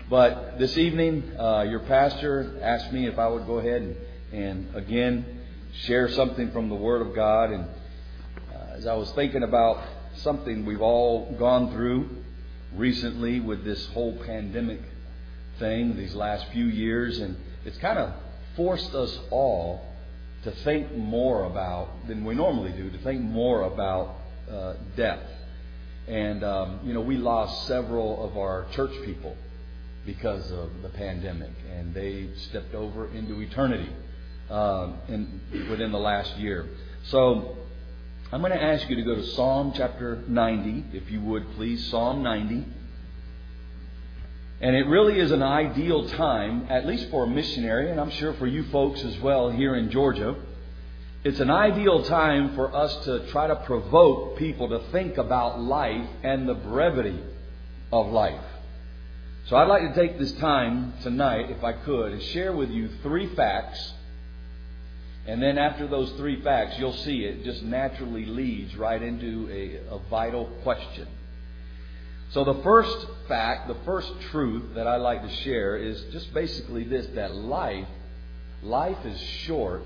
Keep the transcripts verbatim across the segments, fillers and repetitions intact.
But this evening, uh, your pastor asked me if I would go ahead and, and again share something from the Word of God. And uh, as I was thinking about something we've all gone through recently with this whole pandemic thing these last few years, and it's kind of forced us all to think more about than we normally do, to think more about uh, death. And, um, you know, we lost several of our church people because of the pandemic, and they stepped over into eternity um, in, within the last year. So I'm going to ask you to go to Psalm chapter ninety, if you would please, Psalm ninety. And it really is an ideal time, at least for a missionary, and I'm sure for you folks as well here in Georgia. It's an ideal time for us to try to provoke people to think about life and the brevity of life. So I'd like to take this time tonight, if I could, and share with you three facts. And then after those three facts, you'll see it just naturally leads right into a, a vital question. So the first fact, the first truth that I like to share is just basically this, that life, life is short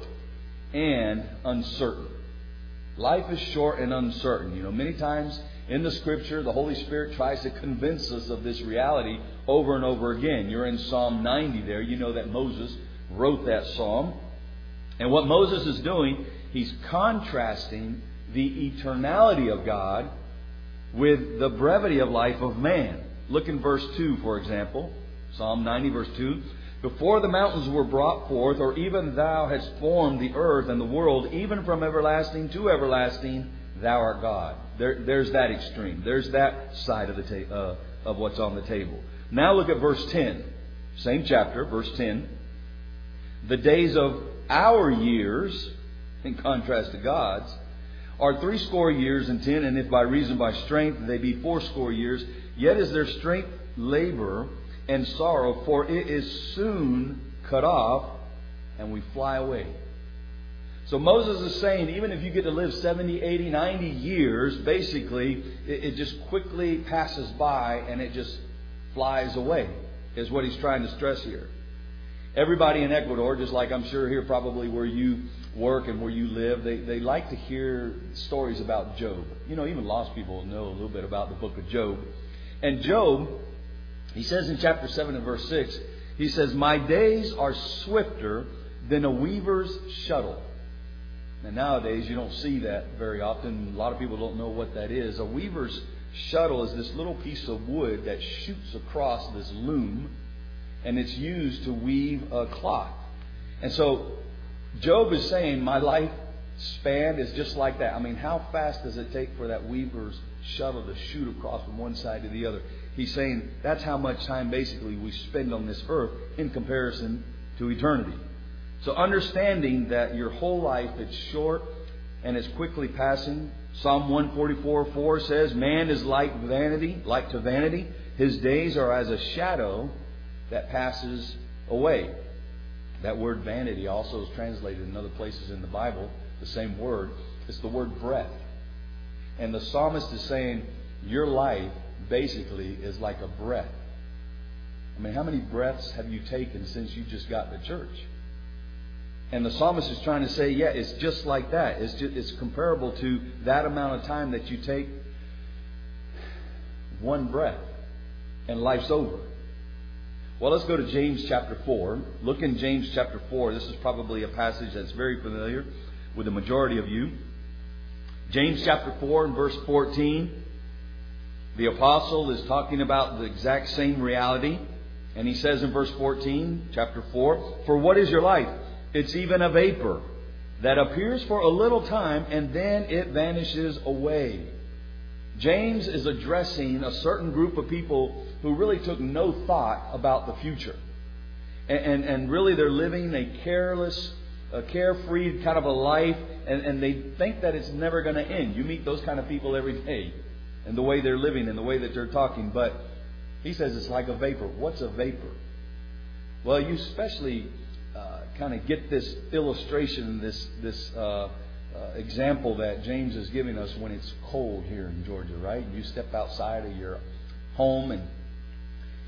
and uncertain. Life is short and uncertain. You know, many times in the Scripture, the Holy Spirit tries to convince us of this reality over and over again. You're in Psalm ninety there. You know that Moses wrote that psalm. And what Moses is doing, he's contrasting the eternality of God with the brevity of life of man. Look in verse two, for example. Psalm ninety, verse two. Before the mountains were brought forth, or even thou hadst formed the earth and the world, even from everlasting to everlasting, thou art God. There, there's that extreme. There's that side of the ta- uh, of what's on the table. Now look at verse ten. Same chapter, verse ten. The days of our years, in contrast to God's, are threescore years and ten, and if by reason by strength they be fourscore years, yet is their strength labor and sorrow, for it is soon cut off, and we fly away. So Moses is saying, even if you get to live seventy, eighty, ninety years, basically, it, it just quickly passes by and it just flies away, is what he's trying to stress here. Everybody in Ecuador, just like I'm sure here probably where you work and where you live, they, they like to hear stories about Job. You know, even lost people know a little bit about the book of Job. And Job, he says in chapter seven and verse six, he says, my days are swifter than a weaver's shuttle. And nowadays you don't see that very often. A lot of people don't know what that is. A weaver's shuttle is this little piece of wood that shoots across this loom, and it's used to weave a cloth. And so Job is saying, my life span is just like that. I mean, how fast does it take for that weaver's shuttle to shoot across from one side to the other? He's saying that's how much time basically we spend on this earth in comparison to eternity. So understanding that your whole life is short and is quickly passing. Psalm one forty-four four says, man is like vanity, like to vanity. His days are as a shadow that passes away. That word vanity also is translated in other places in the Bible, the same word. It's the word breath. And the psalmist is saying, your life basically is like a breath. I mean, how many breaths have you taken since you just got to church? And the psalmist is trying to say, yeah, it's just like that. It's just, it's comparable to that amount of time that you take one breath and life's over. Well, let's go to James chapter four. Look in James chapter four. This is probably a passage that's very familiar with the majority of you. James chapter four and verse fourteen. The apostle is talking about the exact same reality. And he says in verse fourteen, chapter four, for what is your life? It's even a vapor that appears for a little time and then it vanishes away. James is addressing a certain group of people who really took no thought about the future. And, and, and really they're living a careless, a carefree kind of a life, and, and they think that it's never going to end. You meet those kind of people every day, and the way they're living and the way that they're talking. But he says it's like a vapor. What's a vapor? Well, you especially uh, kind of get this illustration, this this uh, uh, example that James is giving us when it's cold here in Georgia, right? You step outside of your home and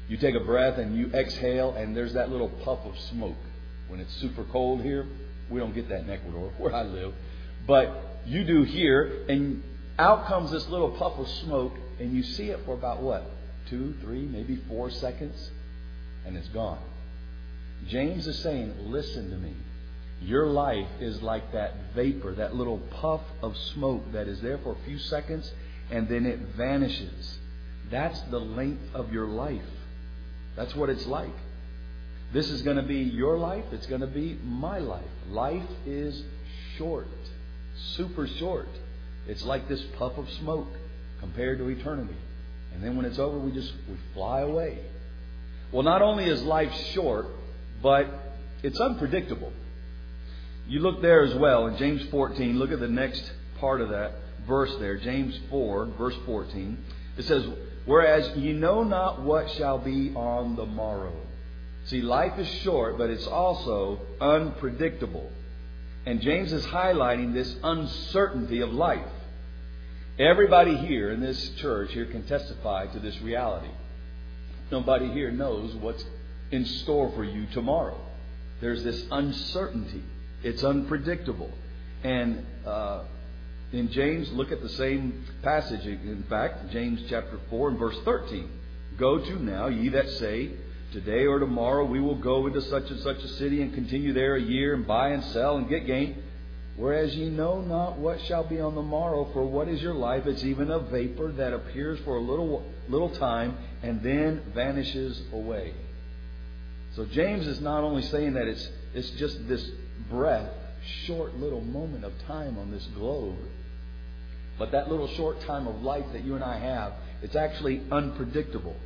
You take a breath and you exhale, and there's that little puff of smoke. When it's super cold here, we don't get that in Ecuador, where I live. But you do here, and out comes this little puff of smoke, and you see it for about what? Two, three, maybe four seconds, and it's gone. James is saying, listen to me. Your life is like that vapor, that little puff of smoke that is there for a few seconds, and then it vanishes. That's the length of your life. That's what it's like. This is going to be your life. It's going to be my life. Life is short, super short. It's like this puff of smoke compared to eternity. And then when it's over, we just we fly away. Well, not only is life short, but it's unpredictable. You look there as well in James fourteen. Look at the next part of that verse there. James four, verse fourteen. It says, whereas ye know not what shall be on the morrow. See, life is short, but it's also unpredictable. And James is highlighting this uncertainty of life. Everybody here in this church here can testify to this reality. Nobody here knows what's in store for you tomorrow. There's this uncertainty. It's unpredictable. And uh, in James, look at the same passage. In fact, James chapter four and verse thirteen. Go to now, ye that say, today or tomorrow we will go into such and such a city and continue there a year and buy and sell and get gain. Whereas ye know not what shall be on the morrow, for what is your life? It's even a vapor that appears for a little little time and then vanishes away. So James is not only saying that it's it's just this breath, short little moment of time on this globe, but that little short time of life that you and I have, it's actually unpredictable.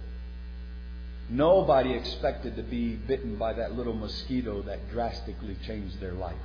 Nobody expected to be bitten by that little mosquito that drastically changed their life.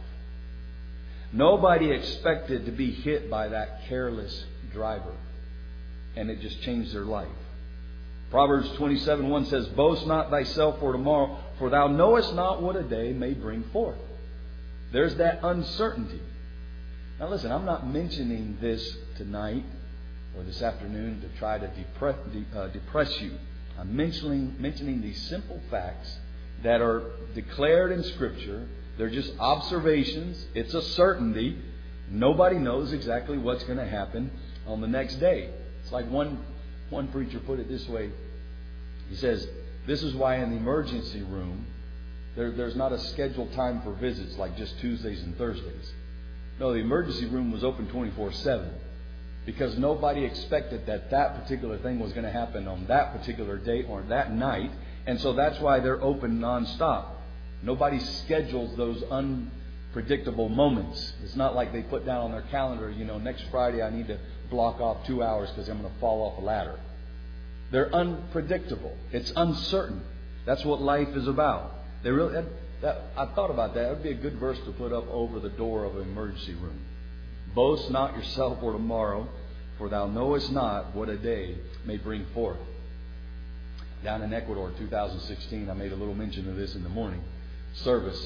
Nobody expected to be hit by that careless driver, and it just changed their life. Proverbs twenty-seven one says, boast not thyself for tomorrow, for thou knowest not what a day may bring forth. There's that uncertainty. Now listen, I'm not mentioning this tonight or this afternoon to try to depress, de, uh, depress you. I'm mentioning, mentioning these simple facts that are declared in Scripture. They're just observations. It's a certainty. Nobody knows exactly what's going to happen on the next day. It's like one, one preacher put it this way. He says, this is why in the emergency room, there, there's not a scheduled time for visits like just Tuesdays and Thursdays. No, the emergency room was open twenty-four seven. Because nobody expected that that particular thing was going to happen on that particular day or that night. And so that's why they're open nonstop. Nobody schedules those unpredictable moments. It's not like they put down on their calendar, you know, next Friday I need to block off two hours because I'm going to fall off a ladder. They're unpredictable. It's uncertain. That's what life is about. They really. That, that, I thought about that. It would be a good verse to put up over the door of an emergency room. Boast not yourself for tomorrow, for thou knowest not what a day may bring forth. Down in Ecuador, two thousand sixteen, I made a little mention of this in the morning service.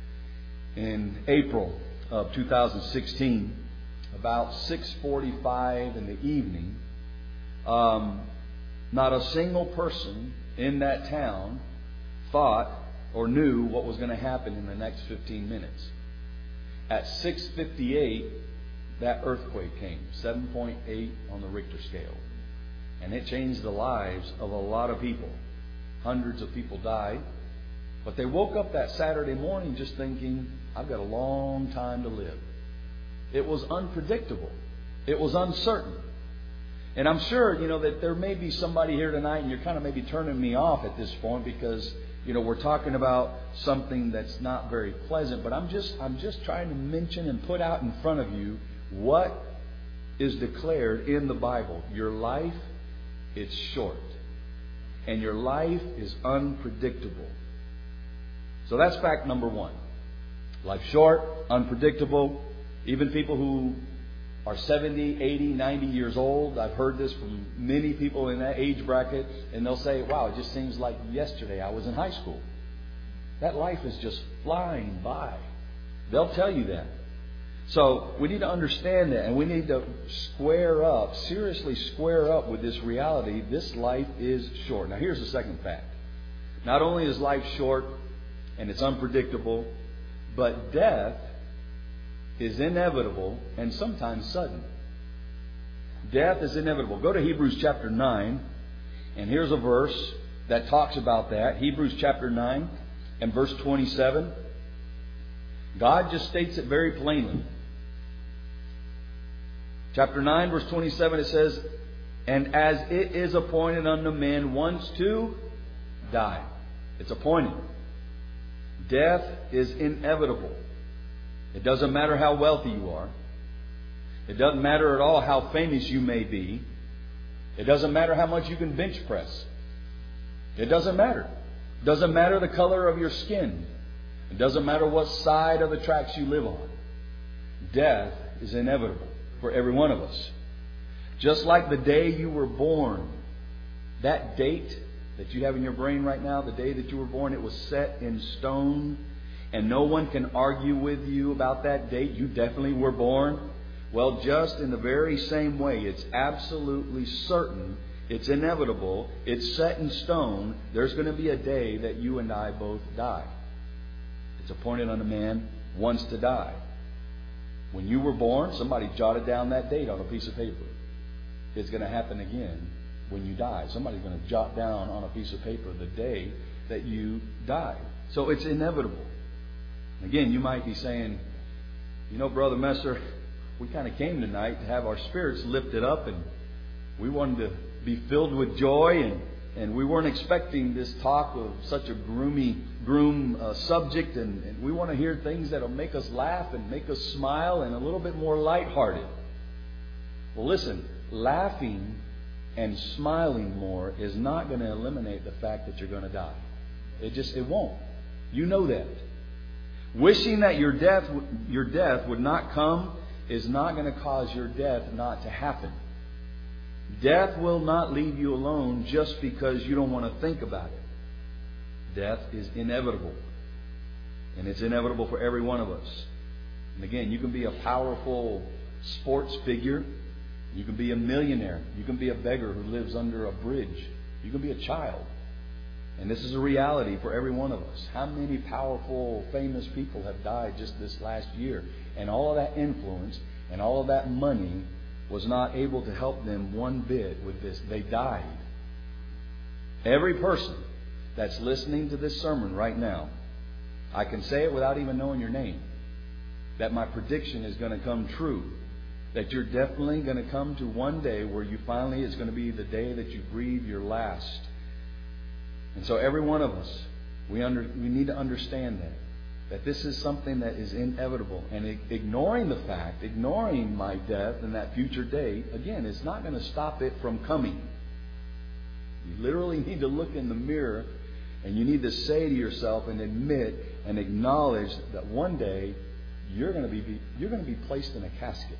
In April of two thousand sixteen, about six forty-five in the evening, um, not a single person in that town thought or knew what was going to happen in the next fifteen minutes. At six fifty-eight, that earthquake came, seven point eight on the Richter scale. And it changed the lives of a lot of people. Hundreds of people died. But they woke up that Saturday morning just thinking, I've got a long time to live. It was unpredictable. It was uncertain. And I'm sure, you know, that there may be somebody here tonight and you're kind of maybe turning me off at this point because, you know, we're talking about something that's not very pleasant. But I'm just, I'm just trying to mention and put out in front of you what is declared in the Bible. Your life, it's short. And your life is unpredictable. So that's fact number one. Life short, unpredictable. Even people who are seventy, eighty, ninety years old, I've heard this from many people in that age bracket, and they'll say, wow, it just seems like yesterday I was in high school. That life is just flying by. They'll tell you that. So we need to understand that, and we need to square up, seriously square up with this reality. This life is short. Now here's the second fact. Not only is life short and it's unpredictable, but death is inevitable and sometimes sudden. Death is inevitable. Go to Hebrews chapter nine, and here's a verse that talks about that. Hebrews chapter nine and verse twenty-seven. God just states it very plainly. Chapter nine, verse twenty-seven, it says, "And as it is appointed unto men once to die." It's appointed. Death is inevitable. It doesn't matter how wealthy you are. It doesn't matter at all how famous you may be. It doesn't matter how much you can bench press. It doesn't matter. It doesn't matter the color of your skin. It doesn't matter what side of the tracks you live on. Death is inevitable for every one of us. Just like the day you were born, that date that you have in your brain right now, the day that you were born, it was set in stone, and no one can argue with you about that date. You definitely were born. Well, just in the very same way, it's absolutely certain, it's inevitable, it's set in stone, there's going to be a day that you and I both die. It's appointed unto man once to die. When you were born, somebody jotted down that date on a piece of paper. It's going to happen again when you die. Somebody's going to jot down on a piece of paper the day that you die. So it's inevitable. Again, you might be saying, you know, Brother Messer, we kind of came tonight to have our spirits lifted up, and we wanted to be filled with joy, and, and we weren't expecting this talk of such a groomy, groom uh, subject, and, and we want to hear things that will make us laugh and make us smile and a little bit more lighthearted. Well, listen, laughing and smiling more is not going to eliminate the fact that you're going to die. It just, it won't. You know that. Wishing that your death, your death would not come is not going to cause your death not to happen. Death will not leave you alone just because you don't want to think about it. Death is inevitable. And it's inevitable for every one of us. And again, you can be a powerful sports figure. You can be a millionaire. You can be a beggar who lives under a bridge. You can be a child. And this is a reality for every one of us. How many powerful, famous people have died just this last year? And all of that influence and all of that money was not able to help them one bit with this. They died. Every person that's listening to this sermon right now, I can say it without even knowing your name, that my prediction is going to come true. That you're definitely going to come to one day where you finally, it's going to be the day that you breathe your last. And so every one of us, we under, we need to understand that. That this is something that is inevitable. And ignoring the fact, ignoring my death and that future day, again, it's not going to stop it from coming. You literally need to look in the mirror and you need to say to yourself and admit and acknowledge that one day you're going to be, you're going to be placed in a casket.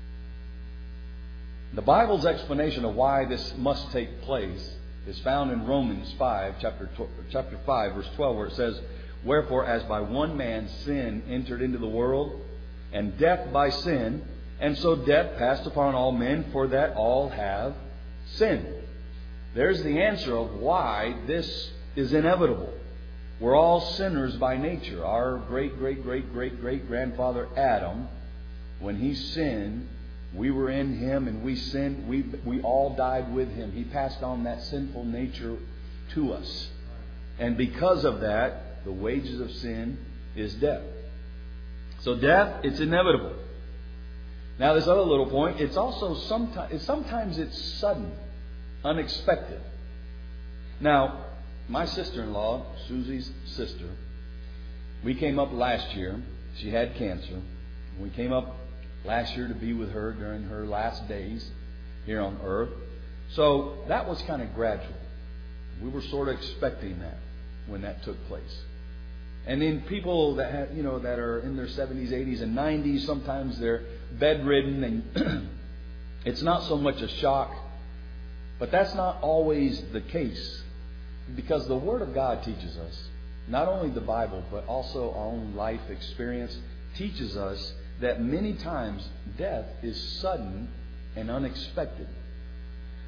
The Bible's explanation of why this must take place is found in Romans five, chapter chapter five, verse twelve, where it says, "Wherefore, as by one man sin entered into the world, and death by sin, and so death passed upon all men, for that all have sinned." There's the answer of why this is inevitable. We're all sinners by nature. Our great, great, great, great, great grandfather Adam, when he sinned, we were in him and we sinned. We, we all died with him. He passed on that sinful nature to us. And because of that, the wages of sin is death. So death, it's inevitable. Now this other little point, it's also sometimes, sometimes it's sudden, unexpected. Now, my sister-in-law, Susie's sister, we came up last year. She had cancer. We came up last year to be with her during her last days here on earth. So that was kind of gradual. We were sort of expecting that when that took place. And then people that have, you know, that are in their seventies, eighties, and nineties, sometimes they're bedridden, and it's not so much a shock. But that's not always the case, because the Word of God teaches us, not only the Bible, but also our own life experience teaches us that many times death is sudden and unexpected.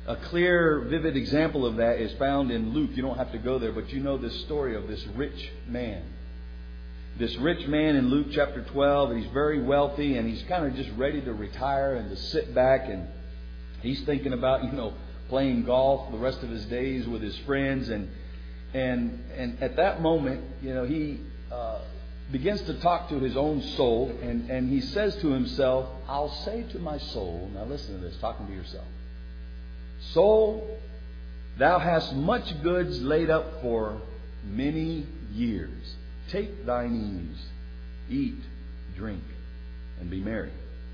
A clear, vivid example of that is found in Luke. You don't have to go there, but you know this story of this rich man. This rich man in Luke chapter twelve, he's very wealthy and he's kind of just ready to retire and to sit back, and he's thinking about, you know, playing golf the rest of his days with his friends. And and and at that moment, you know, he uh, begins to talk to his own soul, and, and he says to himself, I'll say to my soul, now listen to this, talking to yourself, soul, thou hast much goods laid up for many years. Take thine ease, eat, drink, and be merry.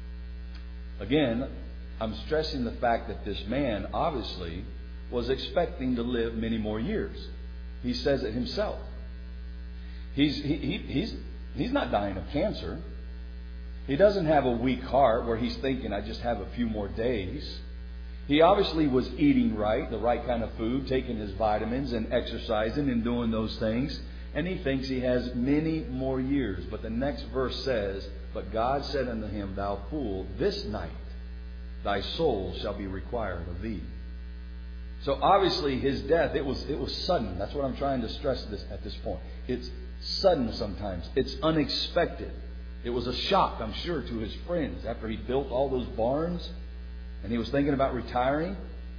Again, I'm stressing the fact that this man obviously was expecting to live many more years. He says it himself. He's, he, he, he's, he's not dying of cancer. He doesn't have a weak heart where he's thinking, I just have a few more days. He obviously was eating right, the right kind of food, taking his vitamins and exercising and doing those things. And he thinks he has many more years. But the next verse says, But God said unto him, Thou fool, this night thy soul shall be required of thee. So obviously his death, it was it was sudden. That's what I'm trying to stress this at this point. It's sudden sometimes. It's unexpected. It was a shock, I'm sure, to his friends after he built all those barns and he was thinking about retiring.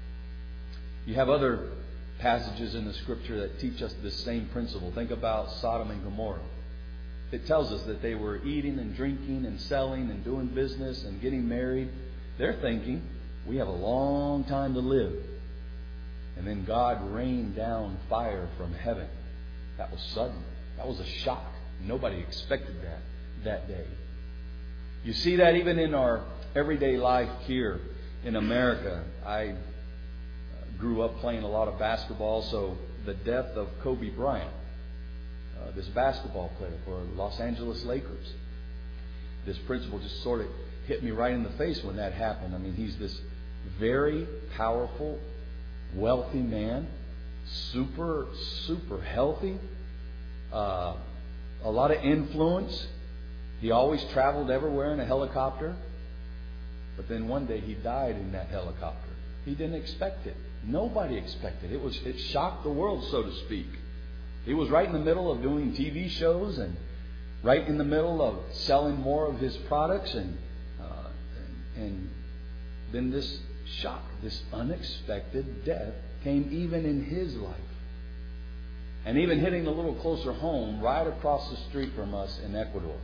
You have other passages in the Scripture that teach us this same principle. Think about Sodom and Gomorrah. It tells us that they were eating and drinking and selling and doing business and getting married. They're thinking, we have a long time to live. And then God rained down fire from heaven. That was sudden. That was a shock. Nobody expected that that day. You see that even in our everyday life here in America. I grew up playing a lot of basketball, so the death of Kobe Bryant, uh, this basketball player for Los Angeles Lakers, this principle just sort of hit me right in the face when that happened. I mean, he's this very powerful, wealthy man, super, super healthy, uh, a lot of influence. He always traveled everywhere in a helicopter. But then one day he died in that helicopter. He didn't expect it. Nobody expected it. It was it shocked the world, so to speak. He was right in the middle of doing T V shows and right in the middle of selling more of his products, and uh, and, and then this shock, this unexpected death came even in his life. And even hitting a little closer home, right across the street from us in Ecuador,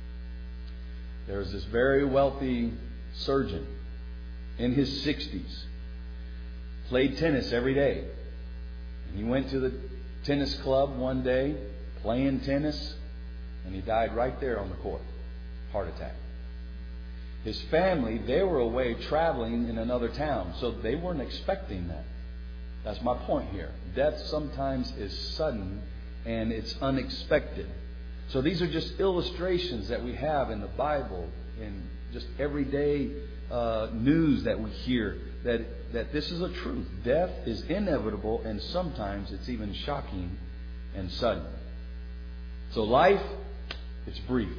there's this very wealthy surgeon in his sixties. Played tennis every day. And he went to the tennis club one day, playing tennis, and he died right there on the court. Heart attack. His family, they were away traveling in another town, so they weren't expecting that. That's my point here. Death sometimes is sudden and it's unexpected. So these are just illustrations that we have in the Bible, in just everyday uh, news that we hear, that that this is a truth. Death is inevitable, and sometimes it's even shocking and sudden. So life, it's brief.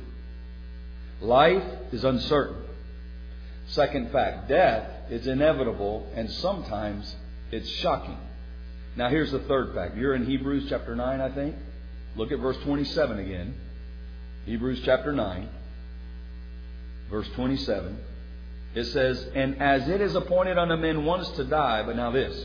Life is uncertain. Second fact, death is inevitable, and sometimes it's shocking. Now here's the third fact. You're in Hebrews chapter nine, I think. Look at verse twenty-seven again. Hebrews chapter nine, verse twenty-seven. It says, And as it is appointed unto men once to die, but now this.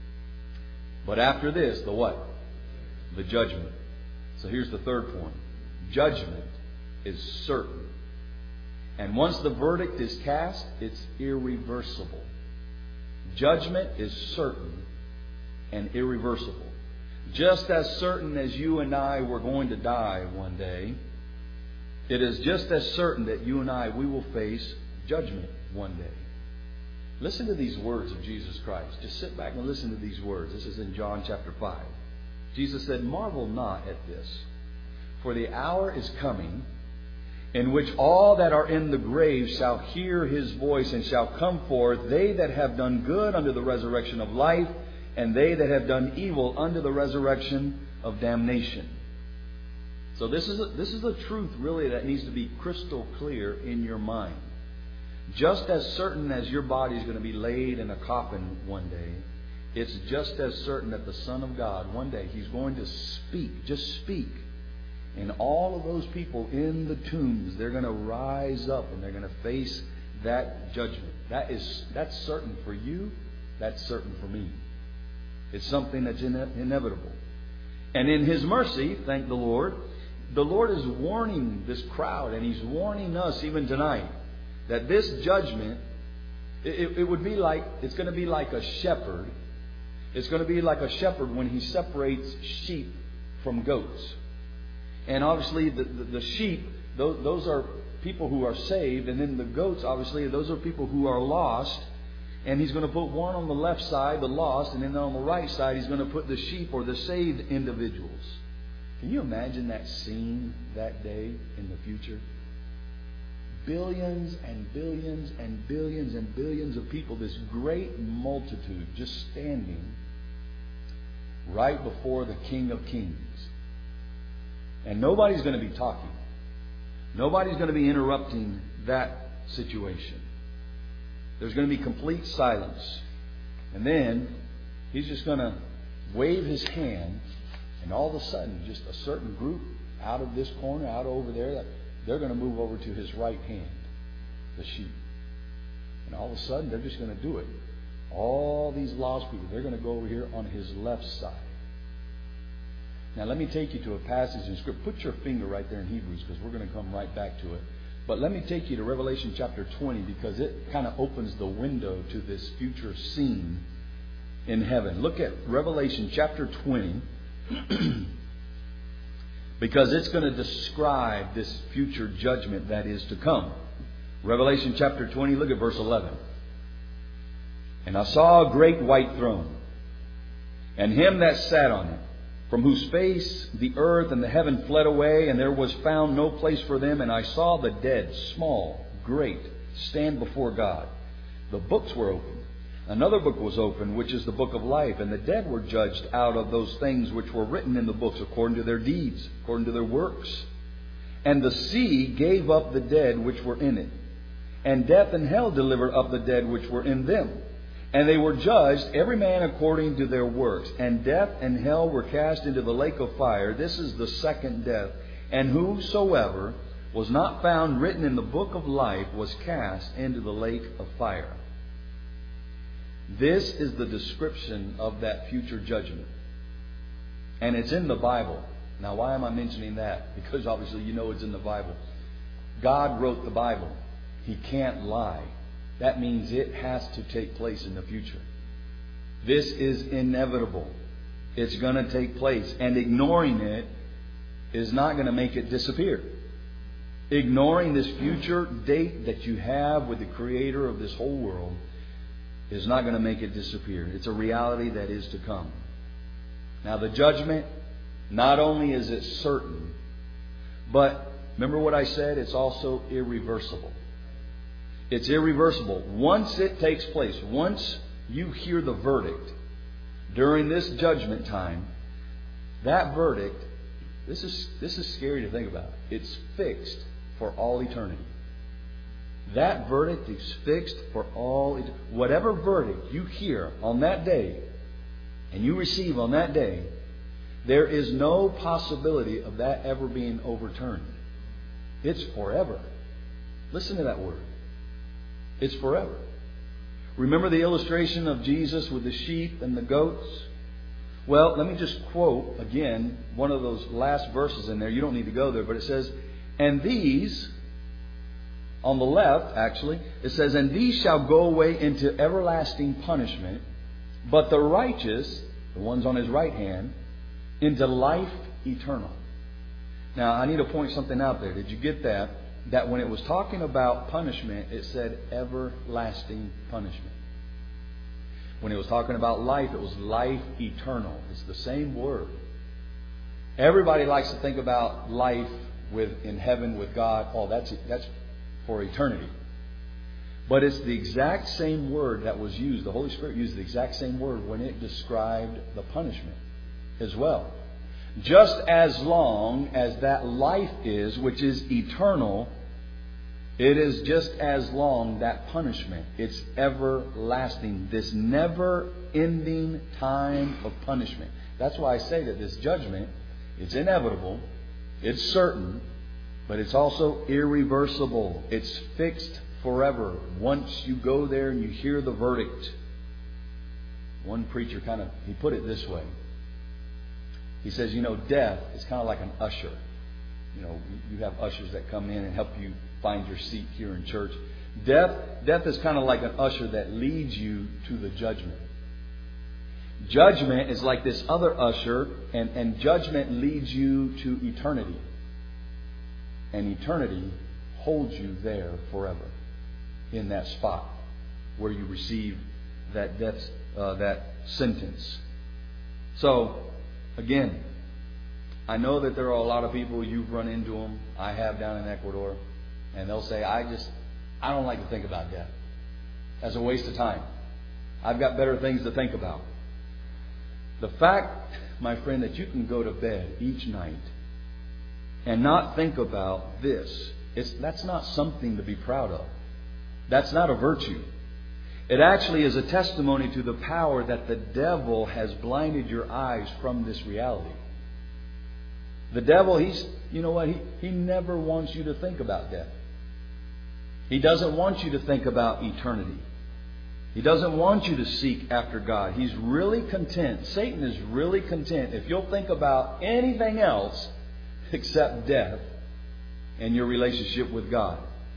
But after this, the what? The judgment. So here's the third point. Judgment is certain. And once the verdict is cast, it's irreversible. Judgment is certain and irreversible. Just as certain as you and I were going to die one day, it is just as certain that you and I, we will face judgment one day. Listen to these words of Jesus Christ. Just sit back and listen to these words. This is in John chapter five. Jesus said, Marvel not at this, for the hour is coming in which all that are in the grave shall hear his voice and shall come forth, they that have done good unto the resurrection of life, and they that have done evil unto the resurrection of damnation. So this is a, this is a truth really that needs to be crystal clear in your mind. Just as certain as your body is going to be laid in a coffin one day, it's just as certain that the Son of God, one day, He's going to speak, just speak. And all of those people in the tombs, they're going to rise up and they're going to face that judgment. That is, that's certain for you. That's certain for me. It's something that's ine- inevitable. And in His mercy, thank the Lord, the Lord is warning this crowd, and He's warning us even tonight, that this judgment, it, it would be like, it's going to be like a shepherd. It's going to be like a shepherd when he separates sheep from goats. And obviously the, the, the sheep, those, those are people who are saved. And then the goats, obviously, those are people who are lost. And He's going to put one on the left side, the lost. And then on the right side, He's going to put the sheep or the saved individuals. Can you imagine that scene that day in the future? Billions and billions and billions and billions of people, this great multitude just standing right before the King of Kings. And nobody's going to be talking. Nobody's going to be interrupting that situation. There's going to be complete silence. And then He's just going to wave His hand, and all of a sudden, just a certain group out of this corner, out over there, they're going to move over to His right hand, the sheep. And all of a sudden, they're just going to do it. All these lost people, they're going to go over here on His left side. Now, let me take you to a passage in Scripture. Put your finger right there in Hebrews, because we're going to come right back to it. But let me take you to Revelation chapter twenty, because it kind of opens the window to this future scene in heaven. Look at Revelation chapter twenty, because it's going to describe this future judgment that is to come. Revelation chapter twenty, look at verse eleven. And I saw a great white throne, and Him that sat on it, from whose face the earth and the heaven fled away, and there was found no place for them. And I saw the dead, small, great, stand before God. The books were opened. Another book was opened, which is the book of life. And the dead were judged out of those things which were written in the books, according to their deeds, according to their works. And the sea gave up the dead which were in it. And death and hell delivered up the dead which were in them. And they were judged, every man according to their works. And death and hell were cast into the lake of fire. This is the second death. And whosoever was not found written in the book of life was cast into the lake of fire. This is the description of that future judgment. And it's in the Bible. Now, why am I mentioning that? Because obviously you know it's in the Bible. God wrote the Bible. He can't lie. That means it has to take place in the future. This is inevitable. It's going to take place. And ignoring it is not going to make it disappear. Ignoring this future date that you have with the Creator of this whole world is not going to make it disappear. It's a reality that is to come. Now, the judgment, not only is it certain, but remember what I said? It's also irreversible. It's irreversible. Once it takes place, once you hear the verdict during this judgment time, that verdict, this is this is scary to think about. It's fixed for all eternity. That verdict is fixed for all eternity. Whatever verdict you hear on that day and you receive on that day, there is no possibility of that ever being overturned. It's forever. Listen to that word. It's forever. Remember the illustration of Jesus with the sheep and the goats? Well, let me just quote again one of those last verses in there. You don't need to go there, but it says, and these, on the left actually, it says, and these shall go away into everlasting punishment, but the righteous, the ones on His right hand, into life eternal. Now, I need to point something out there. Did you get that? That when it was talking about punishment, it said everlasting punishment. When it was talking about life, it was life eternal. It's the same word. Everybody likes to think about life with in heaven with God. Oh, that's that's for eternity. But it's the exact same word that was used. The Holy Spirit used the exact same word when it described the punishment as well. Just as long as that life is, which is eternal, It is just as long, that punishment. It's everlasting. This never-ending time of punishment. That's why I say that this judgment, it's inevitable, it's certain, but it's also irreversible. It's fixed forever. Once you go there and you hear the verdict. One preacher kind of, he put it this way. He says, you know, death is kind of like an usher. You know, you have ushers that come in and help you find your seat here in church. Death, death is kind of like an usher that leads you to the judgment. Judgment is like this other usher, and, and judgment leads you to eternity. And eternity holds you there forever in that spot where you receive that death, uh, that sentence. So, again, I know that there are a lot of people, you've run into them, I have down in Ecuador, and they'll say, I just, I don't like to think about death. That's a waste of time. I've got better things to think about. The fact, my friend, that you can go to bed each night and not think about this, it's, that's not something to be proud of. That's not a virtue. It actually is a testimony to the power that the devil has blinded your eyes from this reality. The devil, he's, you know what, he, he never wants you to think about death. He doesn't want you to think about eternity. He doesn't want you to seek after God. He's really content. Satan is really content if you'll think about anything else except death and your relationship with God.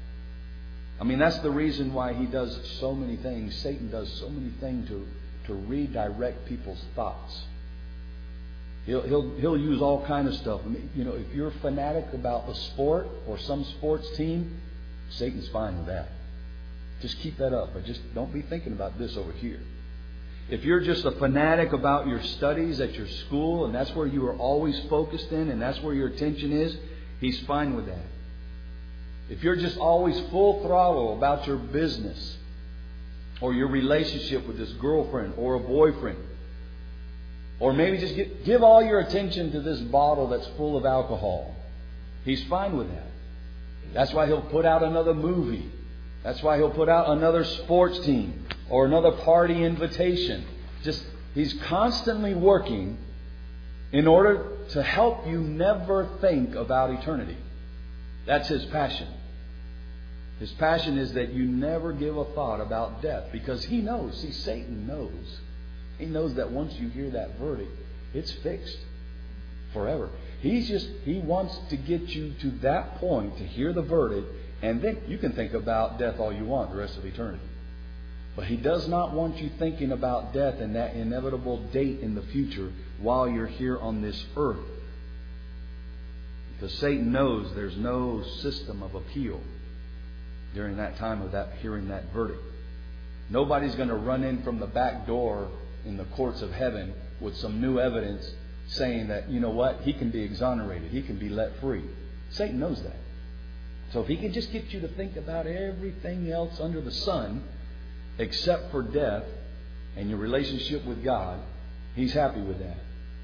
I mean, that's the reason why he does so many things. Satan does so many things to, to redirect people's thoughts. He'll, he'll, he'll use all kind of stuff. I mean, you know, if you're a fanatic about a sport or some sports team, Satan's fine with that. Just keep that up, but just don't be thinking about this over here. If you're just a fanatic about your studies at your school, and that's where you are always focused in, and that's where your attention is, he's fine with that. If you're just always full throttle about your business or your relationship with this girlfriend or a boyfriend, or maybe just get, give all your attention to this bottle that's full of alcohol, he's fine with that. That's why he'll put out another movie. That's why he'll put out another sports team or another party invitation. Just he's constantly working in order to help you never think about eternity. That's his passion. His passion is that you never give a thought about death, because he knows. See, Satan knows. He knows that once you hear that verdict, it's fixed forever. He's just, he wants to get you to that point to hear the verdict, and then you can think about death all you want the rest of eternity. But he does not want you thinking about death and that inevitable date in the future while you're here on this earth. Because Satan knows there's no system of appeal during that time of that hearing that verdict. Nobody's going to run in from the back door in the courts of heaven with some new evidence saying that, you know what, he can be exonerated, he can be let free. Satan knows that. So if he can just get you to think about everything else under the sun except for death and your relationship with God, he's happy with that.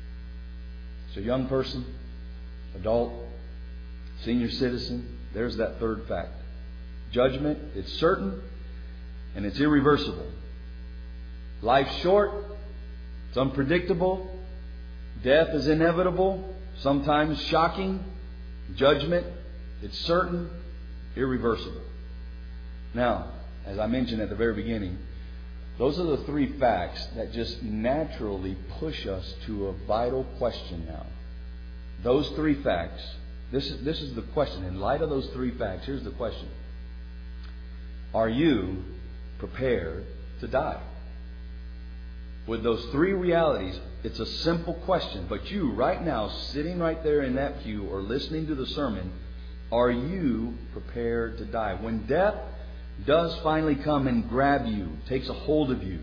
So young person, adult, senior citizen, there's that third fact. Judgment, it's certain and it's irreversible. Life's short, it's unpredictable. Death is inevitable, sometimes shocking. Judgment, it's certain, irreversible. Now, as I mentioned at the very beginning, those are the three facts that just naturally push us to a vital question now. Those three facts, this is, this is the question. In light of those three facts, here's the question. Are you prepared to die? With those three realities, it's a simple question. But you, right now, sitting right there in that pew or listening to the sermon, are you prepared to die? When death does finally come and grab you, takes a hold of you,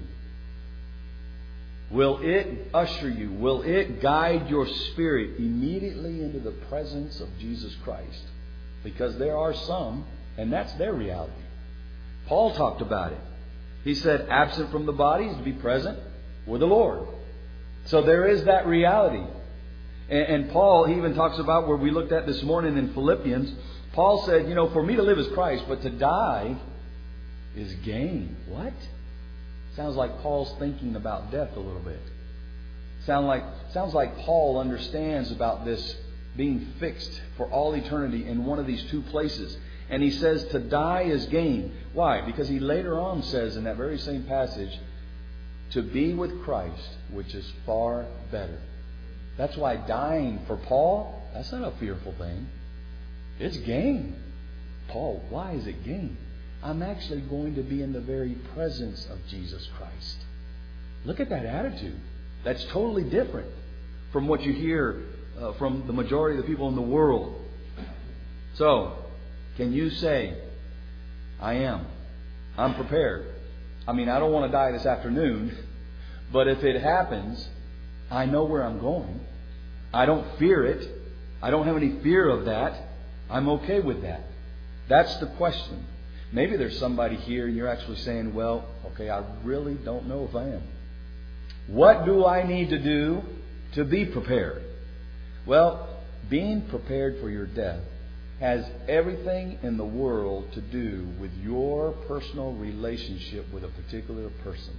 will it usher you, will it guide your spirit immediately into the presence of Jesus Christ? Because there are some, and that's their reality. Paul talked about it. He said, absent from the body is to be present with the Lord. So there is that reality. And, and Paul, he even talks about where we looked at this morning in Philippians. Paul said, you know, for me to live is Christ, but to die is gain. What? Sounds like Paul's thinking about death a little bit. Sound like, sounds like Paul understands about this being fixed for all eternity in one of these two places. And he says to die is gain. Why? Because he later on says in that very same passage, to be with Christ, which is far better. That's why dying for Paul, that's not a fearful thing. It's gain. Paul, why is it gain? I'm actually going to be in the very presence of Jesus Christ. Look at that attitude. That's totally different from what you hear uh, from the majority of the people in the world. So, can you say, I am. I'm prepared. I mean, I don't want to die this afternoon, but if it happens, I know where I'm going. I don't fear it. I don't have any fear of that. I'm okay with that. That's the question. Maybe there's somebody here and you're actually saying, well, okay, I really don't know if I am. What do I need to do to be prepared? Well, being prepared for your death has everything in the world to do with your personal relationship with a particular person.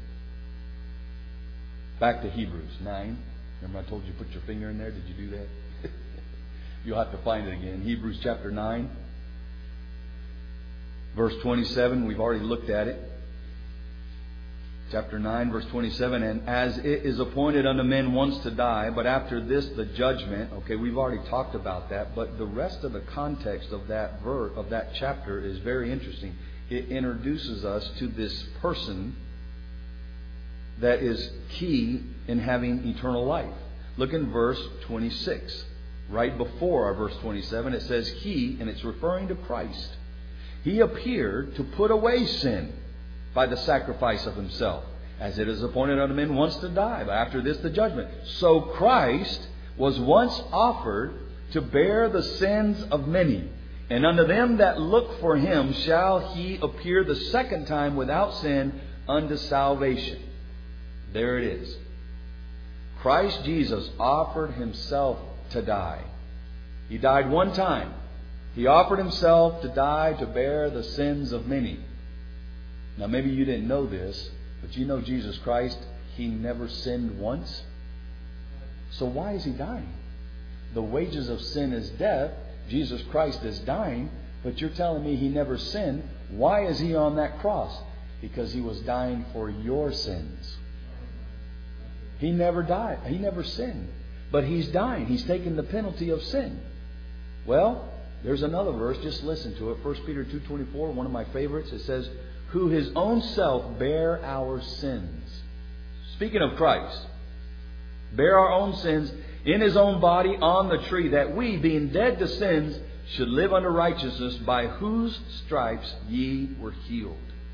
Back to Hebrews nine. Remember I told you to put your finger in there? Did you do that? You'll have to find it again. Hebrews chapter nine. Verse twenty-seven. We've already looked at it. Chapter nine, verse twenty-seven. And as it is appointed unto men once to die, but after this the judgment. Okay, we've already talked about that. But the rest of the context of that verse, of that chapter is very interesting. It introduces us to this person that is key in having eternal life. Look in verse twenty-six. Right before our verse twenty-seven, it says He, and it's referring to Christ. He appeared to put away sin by the sacrifice of Himself, as it is appointed unto men once to die, but after this the judgment. So Christ was once offered to bear the sins of many, and unto them that look for Him shall He appear the second time without sin unto salvation. There it is. Christ Jesus offered Himself to die. He died one time. He offered Himself to die to bear the sins of many. Now maybe you didn't know this, but you know Jesus Christ, He never sinned once. So why is He dying? The wages of sin is death. Jesus Christ is dying, but you're telling me He never sinned. Why is He on that cross? Because He was dying for your sins. He never died. He never sinned. But He's dying. He's taking the penalty of sin. Well, there's another verse. Just listen to it. First Peter two twenty-four, one of my favorites. It says, who His own self bare our sins. Speaking of Christ. Bear our own sins in His own body on the tree, that we, being dead to sins, should live unto righteousness, by whose stripes ye were healed.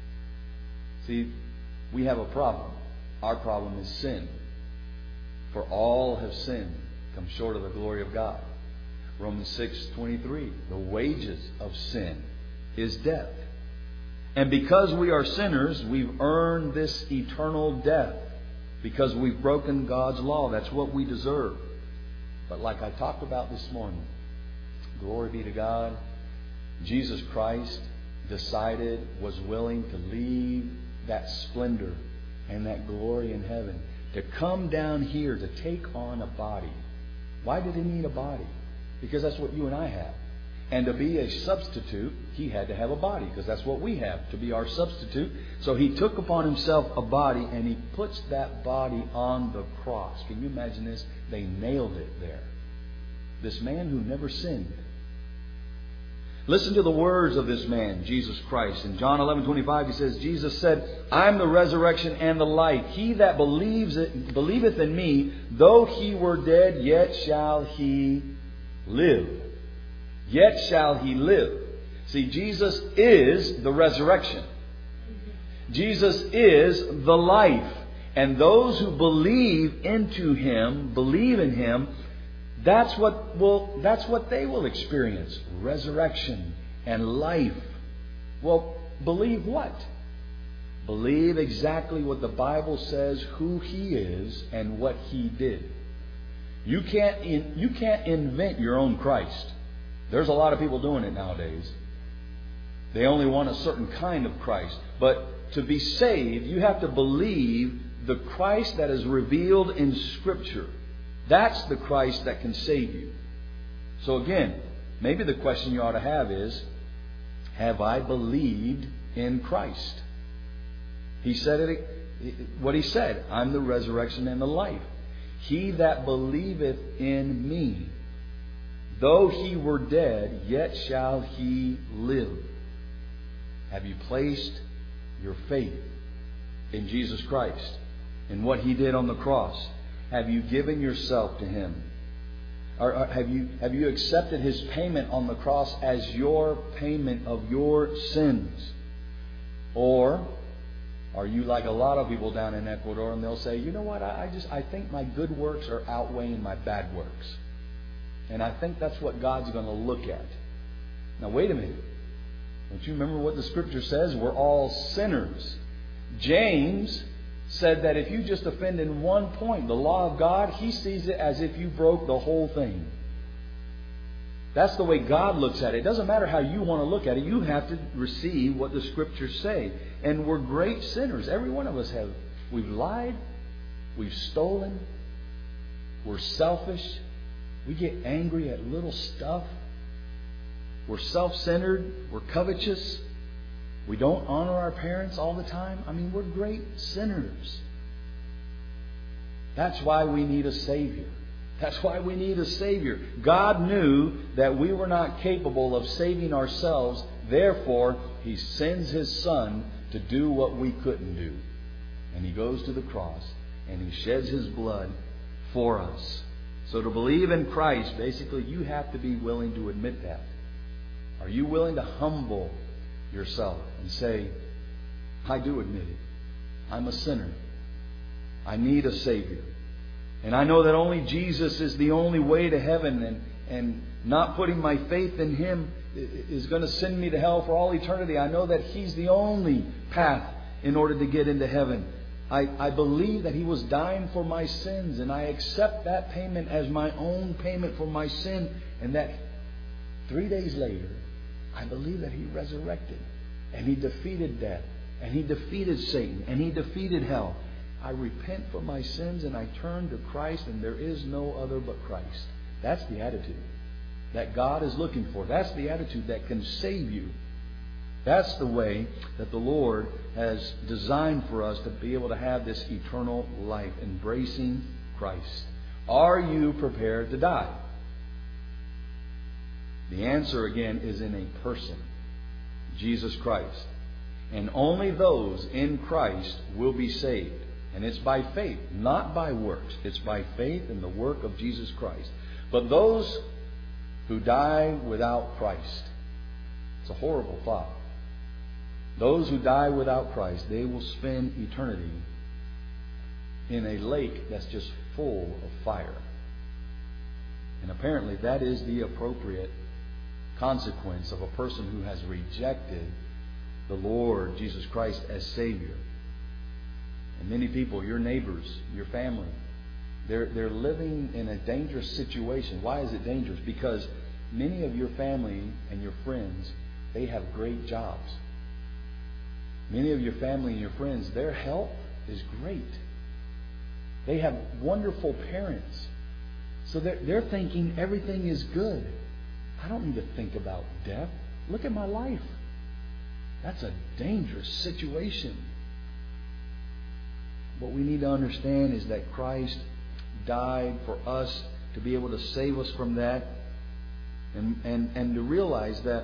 See, we have a problem. Our problem is sin. For all have sinned, come short of the glory of God. Romans six twenty-three. The wages of sin is death. And because we are sinners, we've earned this eternal death. Because we've broken God's law. That's what we deserve. But like I talked about this morning, glory be to God, Jesus Christ decided, was willing to leave that splendor and that glory in heaven, to come down here to take on a body. Why did He need a body? Because that's what you and I have. And to be a substitute, He had to have a body, because that's what we have, to be our substitute. So He took upon Himself a body, and He puts that body on the cross. Can you imagine this? They nailed it there. This man who never sinned. Listen to the words of this man, Jesus Christ. In John eleven twenty-five, He says, Jesus said, I am the resurrection and the life. He that believes it, believeth in Me, though he were dead, yet shall he live. Yet shall he live. See, Jesus is the resurrection. Jesus is the life. And those who believe into Him, believe in Him, That's what will, that's what they will experience. Resurrection and life. Well, believe what? Believe exactly what the Bible says, who He is and what He did. You can't in, you can't invent your own Christ. There's a lot of people doing it nowadays. They only want a certain kind of Christ. But to be saved, you have to believe the Christ that is revealed in Scripture. That's the Christ that can save you. So again, maybe the question you ought to have is, have I believed in Christ? He said it, what he said, I'm the resurrection and the life. He that believeth in me, though he were dead, yet shall he live. Have you placed your faith in Jesus Christ, in what He did on the cross? Have you given yourself to Him? Or, or have you have you accepted His payment on the cross as your payment of your sins? Or are you like a lot of people down in Ecuador, and they'll say, you know what, I, I just I think my good works are outweighing my bad works. And I think that's what God's going to look at. Now wait a minute. Don't you remember what the Scripture says? We're all sinners. James said that if you just offend in one point, the law of God, he sees it as if you broke the whole thing. That's the way God looks at it. It doesn't matter how you want to look at it. You have to receive what the Scriptures say. And we're great sinners. Every one of us have. We've lied. We've stolen. We're selfish. We get angry at little stuff. We're self-centered. We're covetous. We don't honor our parents all the time. I mean, we're great sinners. That's why we need a Savior. That's why we need a Savior. God knew that we were not capable of saving ourselves. Therefore, He sends His Son to do what we couldn't do. And He goes to the cross and He sheds His blood for us. So to believe in Christ, basically, you have to be willing to admit that. Are you willing to humble yourself and say, I do admit it. I'm a sinner. I need a Savior. And I know that only Jesus is the only way to heaven, and, and not putting my faith in Him is going to send me to hell for all eternity. I know that He's the only path in order to get into heaven. I, I believe that He was dying for my sins, and I accept that payment as my own payment for my sin, and that three days later, I believe that He resurrected, and He defeated death, and He defeated Satan, and He defeated hell. I repent for my sins and I turn to Christ, and there is no other but Christ. That's the attitude that God is looking for. That's the attitude that can save you. That's the way that the Lord has designed for us to be able to have this eternal life, embracing Christ. Are you prepared to die? The answer, again, is in a person, Jesus Christ. And only those in Christ will be saved. And it's by faith, not by works. It's by faith in the work of Jesus Christ. But those who die without Christ, it's a horrible thought. Those who die without Christ, they will spend eternity in a lake that's just full of fire. And apparently that is the appropriate consequence of a person who has rejected the Lord Jesus Christ as Savior. And many people, your neighbors, your family, they're, they're living in a dangerous situation. Why is it dangerous? Because many of your family and your friends, they have great jobs. Many of your family and your friends, their health is great. They have wonderful parents. So they're, they're thinking everything is good. I don't need to think about death. Look at my life. That's a dangerous situation. What we need to understand is that Christ died for us to be able to save us from that, and, and, and to realize that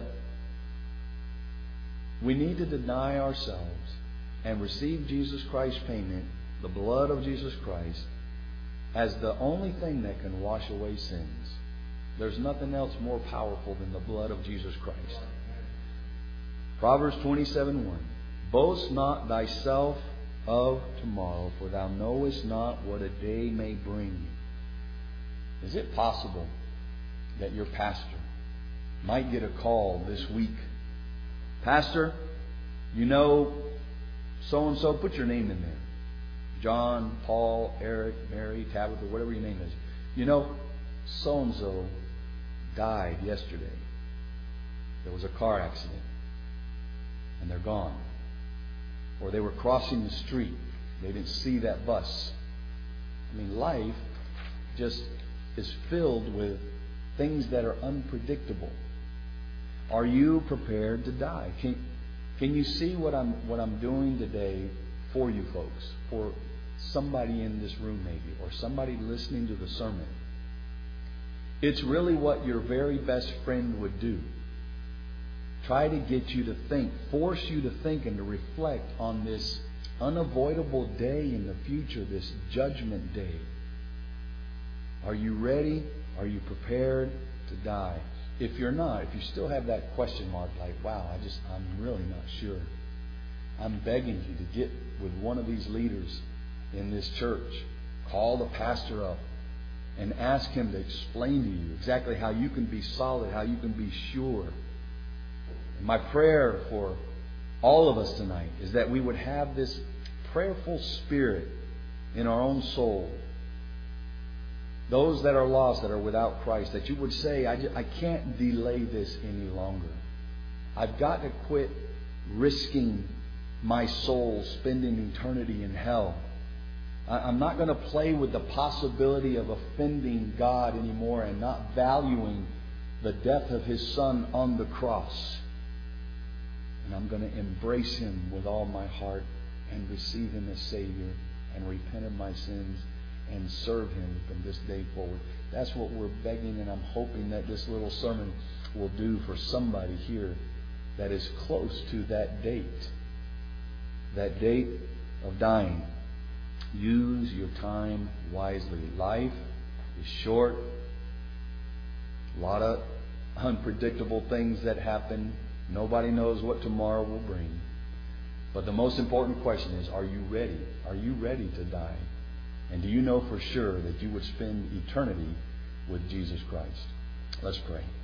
we need to deny ourselves and receive Jesus Christ's payment, the blood of Jesus Christ, as the only thing that can wash away sins. There's nothing else more powerful than the blood of Jesus Christ. Proverbs twenty-seven one. Boast not thyself of tomorrow, for thou knowest not what a day may bring. Is it possible that your pastor might get a call this week? Pastor, you know so-and-so, put your name in there. John, Paul, Eric, Mary, Tabitha, whatever your name is. You know, so-and-so died yesterday. There was a car accident. And they're gone. Or they were crossing the street. They didn't see that bus. I mean, life just is filled with things that are unpredictable. Are you prepared to die? Can, can you see what I'm what I'm doing today for you folks? For somebody in this room maybe, or somebody listening to the sermon. It's really what your very best friend would do. Try to get you to think, force you to think and to reflect on this unavoidable day in the future, this judgment day. Are you ready? Are you prepared to die? If you're not, if you still have that question mark, like, wow, I just, I'm really not sure. I'm begging you to get with one of these leaders in this church. Call the pastor up and ask him to explain to you exactly how you can be solid, how you can be sure. My prayer for all of us tonight is that we would have this prayerful spirit in our own soul. Those that are lost, that are without Christ, that you would say, I, just, I can't delay this any longer. I've got to quit risking my soul spending eternity in hell. I, I'm not going to play with the possibility of offending God anymore and not valuing the death of His Son on the cross. And I'm going to embrace Him with all my heart and receive Him as Savior and repent of my sins and serve Him from this day forward. That's what we're begging, and I'm hoping that this little sermon will do for somebody here that is close to that date. That date of dying. Use your time wisely. Life is short. A lot of unpredictable things that happen. Nobody knows what tomorrow will bring. But the most important question is, are you ready? Are you ready to die? And do you know for sure that you would spend eternity with Jesus Christ? Let's pray.